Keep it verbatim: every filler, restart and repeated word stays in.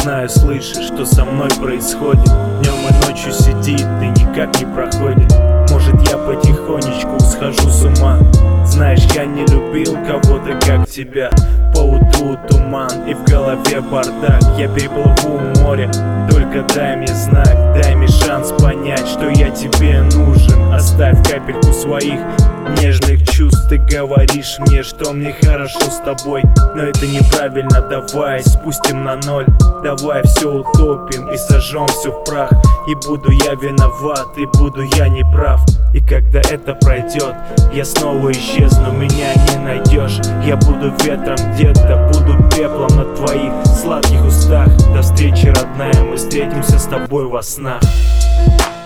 знаю, слышишь, что со мной происходит. Днем и ночью сидит и никак не проходит. Может, я потихонечку схожу с ума. Знаешь, я не любил кого-то как тебя. По утру туман и в голове бардак. Я переплыву море, только дай мне знак. Дай мне шанс понять, что я тебе нужен. Оставь капельку своих нежных чувств. Ты говоришь мне, что мне хорошо с тобой, но это неправильно, давай спустим на ноль. Давай все утопим и сожжем все в прах. И буду я виноват, и буду я неправ. И когда это пройдет, я снова исчезну, меня не найдешь. Я буду ветром где-то, буду пеплом на твоих сладких устах. До встречи, родная, мы встретимся с тобой во снах.